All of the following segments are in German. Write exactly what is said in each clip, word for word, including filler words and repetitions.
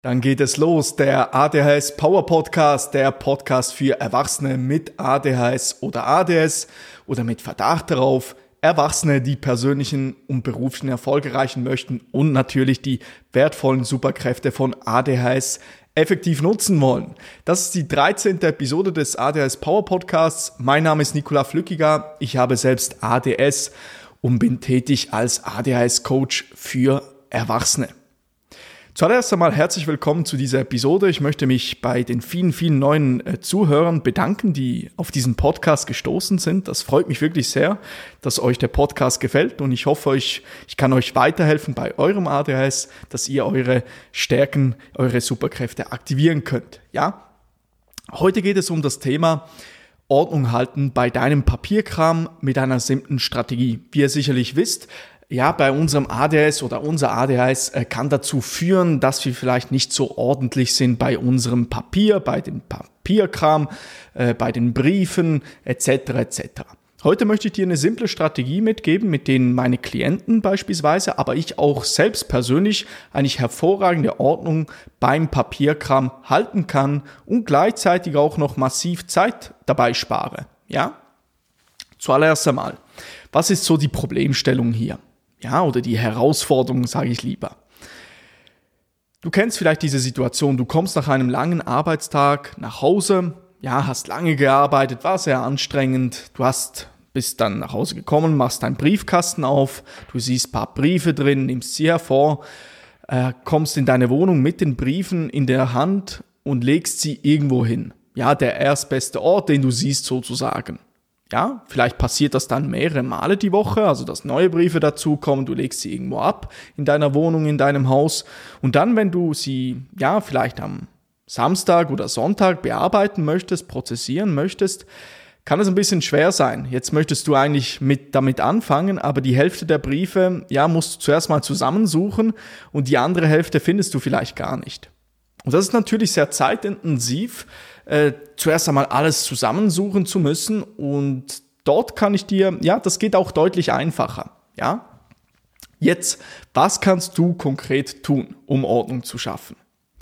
Dann geht es los, der A D H S Power Podcast, der Podcast für Erwachsene mit A D H S oder A D S oder mit Verdacht darauf, Erwachsene, die persönlichen und beruflichen Erfolg erreichen möchten und natürlich die wertvollen Superkräfte von A D H S effektiv nutzen wollen. Das ist die dreizehnte Episode des A D H S Power Podcasts. Mein Name ist Nicola Flückiger, ich habe selbst A D S und bin tätig als A D H S Coach für Erwachsene. Zuallererst einmal herzlich willkommen zu dieser Episode. Ich möchte mich bei den vielen, vielen neuen äh, Zuhörern bedanken, die auf diesen Podcast gestoßen sind. Das freut mich wirklich sehr, dass euch der Podcast gefällt und ich hoffe, euch, ich kann euch weiterhelfen bei eurem A D H S, dass ihr eure Stärken, eure Superkräfte aktivieren könnt. Ja? Heute geht es um das Thema Ordnung halten bei deinem Papierkram mit einer simplen Strategie. Wie ihr sicherlich wisst, ja, bei unserem A D H S oder unser A D H S äh, kann dazu führen, dass wir vielleicht nicht so ordentlich sind bei unserem Papier, bei dem Papierkram, äh, bei den Briefen et cetera et cetera. Heute möchte ich dir eine simple Strategie mitgeben, mit denen meine Klienten beispielsweise, aber ich auch selbst persönlich eigentlich hervorragende Ordnung beim Papierkram halten kann und gleichzeitig auch noch massiv Zeit dabei spare. Ja? Zuallererst einmal, was ist so die Problemstellung hier? Ja, oder die Herausforderung, sage ich lieber. Du kennst vielleicht diese Situation, du kommst nach einem langen Arbeitstag nach Hause, ja, hast lange gearbeitet, war sehr anstrengend, du hast, bist dann nach Hause gekommen, machst deinen Briefkasten auf, du siehst ein paar Briefe drin, nimmst sie hervor, äh, kommst in deine Wohnung mit den Briefen in der Hand und legst sie irgendwo hin. Ja, der erstbeste Ort, den du siehst sozusagen. Ja, vielleicht passiert das dann mehrere Male die Woche, also dass neue Briefe dazukommen, du legst sie irgendwo ab in deiner Wohnung, in deinem Haus und dann, wenn du sie, ja, vielleicht am Samstag oder Sonntag bearbeiten möchtest, prozessieren möchtest, kann es ein bisschen schwer sein. Jetzt möchtest du eigentlich mit, damit anfangen, aber die Hälfte der Briefe, ja, musst du zuerst mal zusammensuchen und die andere Hälfte findest du vielleicht gar nicht. Und das ist natürlich sehr zeitintensiv, äh, zuerst einmal alles zusammensuchen zu müssen und dort kann ich dir, ja, das geht auch deutlich einfacher, ja. Jetzt, was kannst du konkret tun, um Ordnung zu schaffen?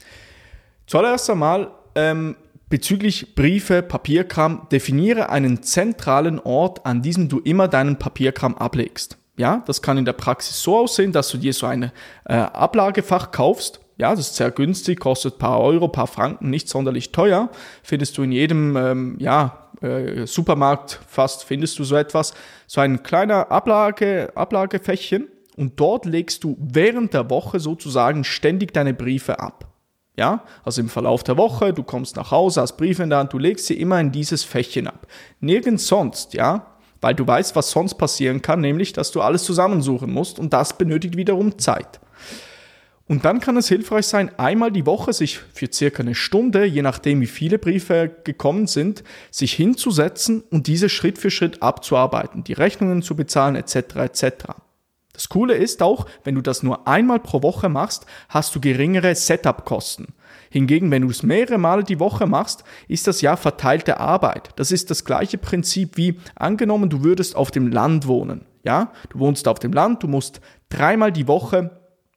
Zuallererst einmal, ähm, bezüglich Briefe, Papierkram, definiere einen zentralen Ort, an diesem du immer deinen Papierkram ablegst. Ja, das kann in der Praxis so aussehen, dass du dir so ein äh, Ablagefach kaufst. Ja, das ist sehr günstig, kostet ein paar Euro, ein paar Franken, nicht sonderlich teuer. Findest du in jedem ähm, ja, äh, Supermarkt fast, findest du so etwas. So ein kleiner Ablage, Ablagefächchen und dort legst du während der Woche sozusagen ständig deine Briefe ab. Ja, also im Verlauf der Woche, du kommst nach Hause, hast Briefe in der Hand, du legst sie immer in dieses Fächchen ab. Nirgends sonst, ja, weil du weißt, was sonst passieren kann, nämlich, dass du alles zusammensuchen musst und das benötigt wiederum Zeit. Und dann kann es hilfreich sein, einmal die Woche sich für circa eine Stunde, je nachdem wie viele Briefe gekommen sind, sich hinzusetzen und diese Schritt für Schritt abzuarbeiten, die Rechnungen zu bezahlen et cetera et cetera. Das Coole ist auch, wenn du das nur einmal pro Woche machst, hast du geringere Setup-Kosten. Hingegen, wenn du es mehrere Male die Woche machst, ist das ja verteilte Arbeit. Das ist das gleiche Prinzip wie angenommen, du würdest auf dem Land wohnen. Ja, du wohnst auf dem Land, du musst dreimal die Woche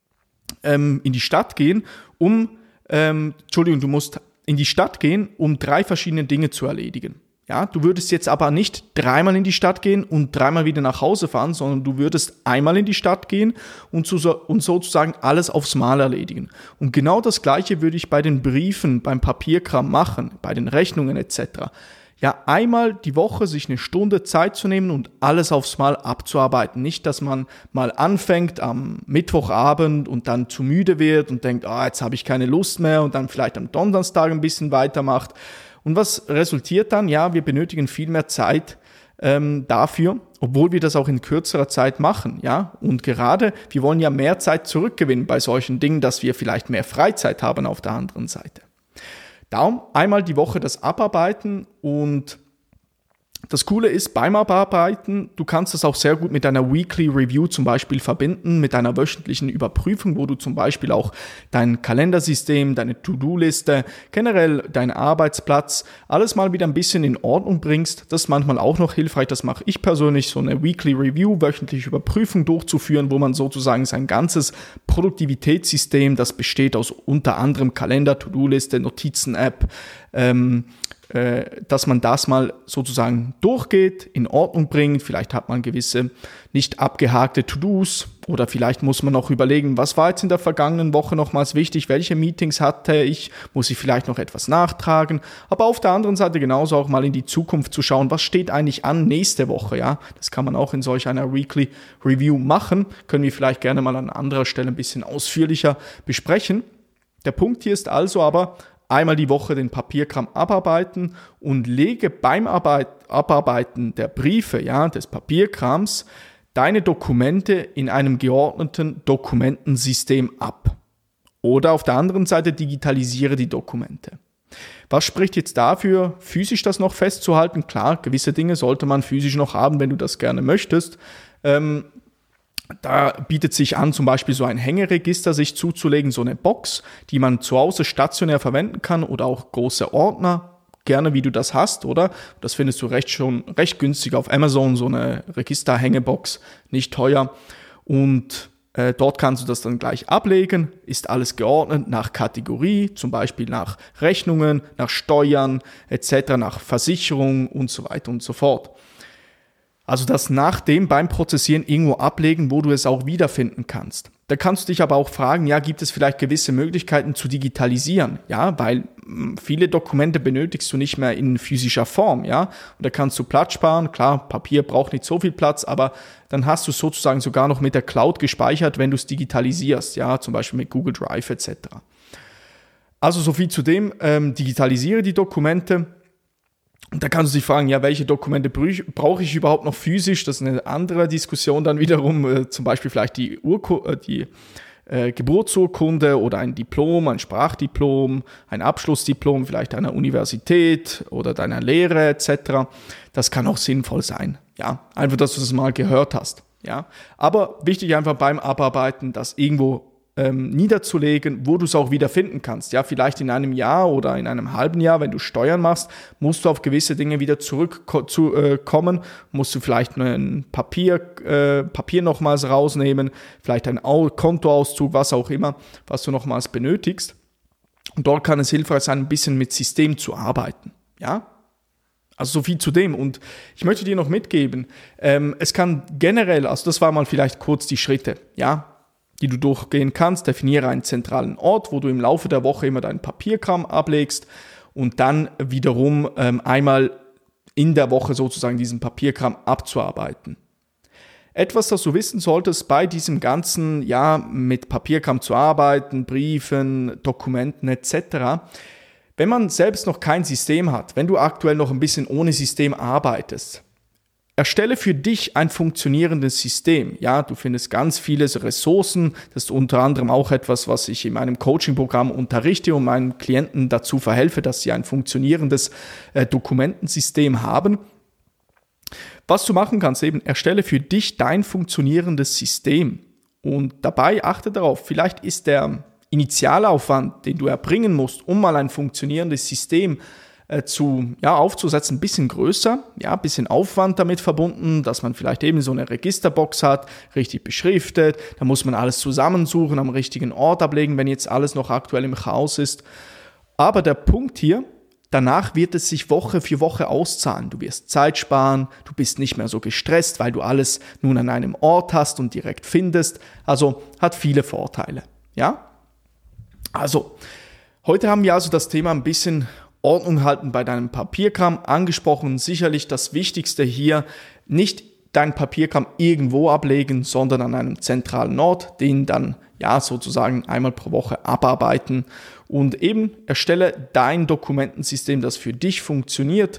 ähm, in die Stadt gehen, um, ähm, Entschuldigung, du musst in die Stadt gehen, um drei verschiedene Dinge zu erledigen. Ja, du würdest jetzt aber nicht dreimal in die Stadt gehen und dreimal wieder nach Hause fahren, sondern du würdest einmal in die Stadt gehen und, so, und sozusagen alles aufs Mal erledigen. Und genau das Gleiche würde ich bei den Briefen, beim Papierkram machen, bei den Rechnungen et cetera. Ja, einmal die Woche sich eine Stunde Zeit zu nehmen und alles aufs Mal abzuarbeiten. Nicht, dass man mal anfängt am Mittwochabend und dann zu müde wird und denkt, ah, jetzt habe ich keine Lust mehr und dann vielleicht am Donnerstag ein bisschen weitermacht. Und was resultiert dann? Ja, wir benötigen viel mehr Zeit ähm, dafür, obwohl wir das auch in kürzerer Zeit machen. Ja, und gerade, wir wollen ja mehr Zeit zurückgewinnen bei solchen Dingen, dass wir vielleicht mehr Freizeit haben auf der anderen Seite. Darum einmal die Woche das Abarbeiten und Das Coole ist, beim Abarbeiten, du kannst das auch sehr gut mit einer Weekly Review zum Beispiel verbinden, mit einer wöchentlichen Überprüfung, wo du zum Beispiel auch dein Kalendersystem, deine To-Do-Liste, generell deinen Arbeitsplatz, alles mal wieder ein bisschen in Ordnung bringst. Das ist manchmal auch noch hilfreich, das mache ich persönlich, so eine Weekly Review, wöchentliche Überprüfung durchzuführen, wo man sozusagen sein ganzes Produktivitätssystem, das besteht aus unter anderem Kalender, To-Do-Liste, Notizen-App, ähm, dass man das mal sozusagen durchgeht, in Ordnung bringt. Vielleicht hat man gewisse nicht abgehakte To-Dos oder vielleicht muss man noch überlegen, was war jetzt in der vergangenen Woche nochmals wichtig, welche Meetings hatte ich, muss ich vielleicht noch etwas nachtragen, aber auf der anderen Seite genauso auch mal in die Zukunft zu schauen, was steht eigentlich an nächste Woche, ja, das kann man auch in solch einer Weekly Review machen, können wir vielleicht gerne mal an anderer Stelle ein bisschen ausführlicher besprechen. Der Punkt hier ist also aber, einmal die Woche den Papierkram abarbeiten und lege beim Arbeit, Abarbeiten der Briefe, ja, des Papierkrams, deine Dokumente in einem geordneten Dokumentensystem ab. Oder auf der anderen Seite digitalisiere die Dokumente. Was spricht jetzt dafür, physisch das noch festzuhalten? Klar, gewisse Dinge sollte man physisch noch haben, wenn du das gerne möchtest. Ähm, Da bietet sich an, zum Beispiel so ein Hängeregister sich zuzulegen, so eine Box, die man zu Hause stationär verwenden kann oder auch große Ordner, gerne wie du das hast, oder? Das findest du recht schon recht günstig auf Amazon, so eine Registerhängebox, nicht teuer. Und äh, dort kannst du das dann gleich ablegen, ist alles geordnet nach Kategorie, zum Beispiel nach Rechnungen, nach Steuern et cetera, nach Versicherung und so weiter und so fort. Also das nach dem beim Prozessieren irgendwo ablegen, wo du es auch wiederfinden kannst. Da kannst du dich aber auch fragen, ja, gibt es vielleicht gewisse Möglichkeiten zu digitalisieren? Ja, weil mh, viele Dokumente benötigst du nicht mehr in physischer Form, ja. Und da kannst du Platz sparen. Klar, Papier braucht nicht so viel Platz, aber dann hast du es sozusagen sogar noch mit der Cloud gespeichert, wenn du es digitalisierst, ja, zum Beispiel mit Google Drive et cetera. Also so viel zu dem, ähm, digitalisiere die Dokumente. Da kannst du dich fragen, ja, welche Dokumente brauche ich überhaupt noch physisch? Das ist eine andere Diskussion dann wiederum, äh, zum Beispiel vielleicht die, Urku- äh, die äh, Geburtsurkunde oder ein Diplom, ein Sprachdiplom, ein Abschlussdiplom, vielleicht einer Universität oder deiner Lehre et cetera. Das kann auch sinnvoll sein, ja, einfach, dass du das mal gehört hast, ja. Aber wichtig einfach beim Abarbeiten, das irgendwo Ähm, niederzulegen, wo du es auch wieder finden kannst. Ja, vielleicht in einem Jahr oder in einem halben Jahr, wenn du Steuern machst, musst du auf gewisse Dinge wieder zurückkommen, äh, musst du vielleicht ein Papier, äh, Papier nochmals rausnehmen, vielleicht ein Kontoauszug, was auch immer, was du nochmals benötigst. Und dort kann es hilfreich sein, ein bisschen mit System zu arbeiten. Ja, also so viel zu dem. Und ich möchte dir noch mitgeben, ähm, es kann generell, also das war mal vielleicht kurz die Schritte, ja, die du durchgehen kannst. Definiere einen zentralen Ort, wo du im Laufe der Woche immer deinen Papierkram ablegst und dann wiederum ähm, einmal in der Woche sozusagen diesen Papierkram abzuarbeiten. Etwas, das du wissen solltest bei diesem ganzen, ja, mit Papierkram zu arbeiten, Briefen, Dokumenten et cetera. Wenn man selbst noch kein System hat, wenn du aktuell noch ein bisschen ohne System arbeitest, erstelle für dich ein funktionierendes System. Ja, du findest ganz viele Ressourcen. Das ist unter anderem auch etwas, was ich in meinem Coaching-Programm unterrichte und meinen Klienten dazu verhelfe, dass sie ein funktionierendes äh, Dokumentensystem haben. Was du machen kannst, eben erstelle für dich dein funktionierendes System. Und dabei achte darauf, vielleicht ist der Initialaufwand, den du erbringen musst, um mal ein funktionierendes System zu, ja, aufzusetzen, ein bisschen größer, ja, ein bisschen Aufwand damit verbunden, dass man vielleicht eben so eine Registerbox hat, richtig beschriftet, da muss man alles zusammensuchen, am richtigen Ort ablegen, wenn jetzt alles noch aktuell im Chaos ist. Aber der Punkt hier, danach wird es sich Woche für Woche auszahlen. Du wirst Zeit sparen, du bist nicht mehr so gestresst, weil du alles nun an einem Ort hast und direkt findest. Also hat viele Vorteile, ja? Also, heute haben wir also das Thema ein bisschen Ordnung halten bei deinem Papierkram angesprochen. Sicherlich das Wichtigste hier, nicht dein Papierkram irgendwo ablegen, sondern an einem zentralen Ort, den dann ja sozusagen einmal pro Woche abarbeiten und eben erstelle dein Dokumentensystem, das für dich funktioniert,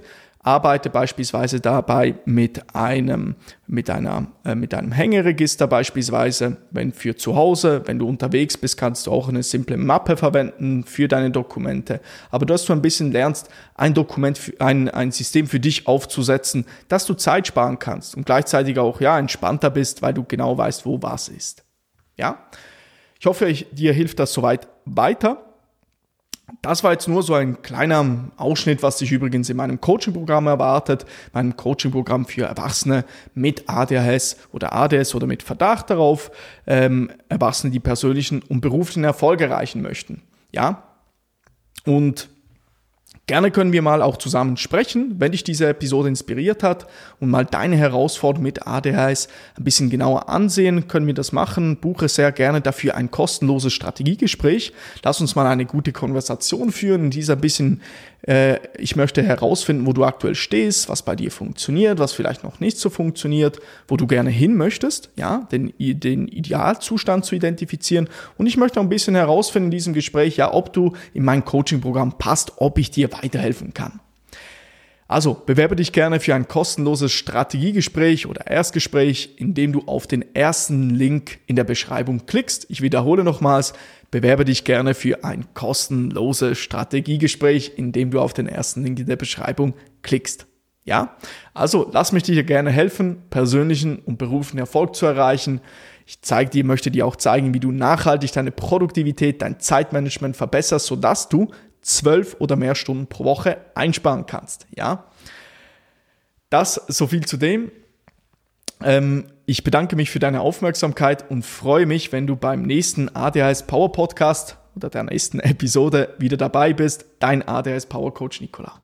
Arbeite beispielsweise dabei mit einem, mit einer, äh, mit einem Hängeregister beispielsweise. Wenn für zu Hause, wenn du unterwegs bist, kannst du auch eine simple Mappe verwenden für deine Dokumente. Aber dass du ein bisschen lernst, ein Dokument, für, ein, ein System für dich aufzusetzen, dass du Zeit sparen kannst und gleichzeitig auch, ja, entspannter bist, weil du genau weißt, wo was ist. Ja? Ich hoffe, ich, dir hilft das soweit weiter. Das war jetzt nur so ein kleiner Ausschnitt, was dich übrigens in meinem Coaching-Programm erwartet, meinem Coaching-Programm für Erwachsene mit A D H S oder A D S oder mit Verdacht darauf, ähm, Erwachsene, die persönlichen und beruflichen Erfolg erreichen möchten. Ja? Und gerne können wir mal auch zusammen sprechen, wenn dich diese Episode inspiriert hat und mal deine Herausforderung mit A D H S ein bisschen genauer ansehen, können wir das machen. Buche sehr gerne dafür ein kostenloses Strategiegespräch. Lass uns mal eine gute Konversation führen, in dieser bisschen, äh, ich möchte herausfinden, wo du aktuell stehst, was bei dir funktioniert, was vielleicht noch nicht so funktioniert, wo du gerne hin möchtest, ja, den, den Idealzustand zu identifizieren. Und ich möchte auch ein bisschen herausfinden in diesem Gespräch, ja, ob du in mein Coaching-Programm passt, ob ich dir weiterhelfen kann. Also bewerbe dich gerne für ein kostenloses Strategiegespräch oder Erstgespräch, indem du auf den ersten Link in der Beschreibung klickst. Ich wiederhole nochmals, bewerbe dich gerne für ein kostenloses Strategiegespräch, indem du auf den ersten Link in der Beschreibung klickst. Ja, also lass mich dir gerne helfen, persönlichen und beruflichen Erfolg zu erreichen. Ich zeige dir, möchte dir auch zeigen, wie du nachhaltig deine Produktivität, dein Zeitmanagement verbesserst, sodass du zwölf oder mehr Stunden pro Woche einsparen kannst. Ja, das so viel zu dem. Ähm, ich bedanke mich für deine Aufmerksamkeit und freue mich, wenn du beim nächsten A D H S Power Podcast oder der nächsten Episode wieder dabei bist. Dein A D H S Power Coach Nicola.